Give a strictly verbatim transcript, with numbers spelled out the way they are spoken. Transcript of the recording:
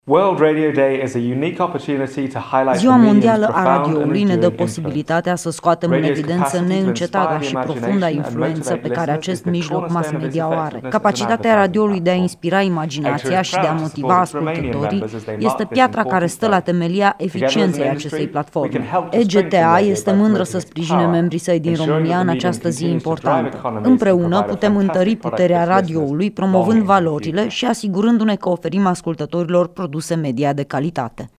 Ziua mondială a radioului ne dă posibilitatea să scoatem în evidență neîncetata și profunda influență pe care acest mijloc mass media o are. Capacitatea radioului de a inspira imaginația și de a motiva ascultătorii este piatra care stă la temelia eficienței acestei platforme. E G T A este mândră să sprijine membrii săi din România în această zi importantă. Împreună putem întări puterea radioului, promovând valorile și asigurându-ne că oferim ascultătorilor produse media de calitate.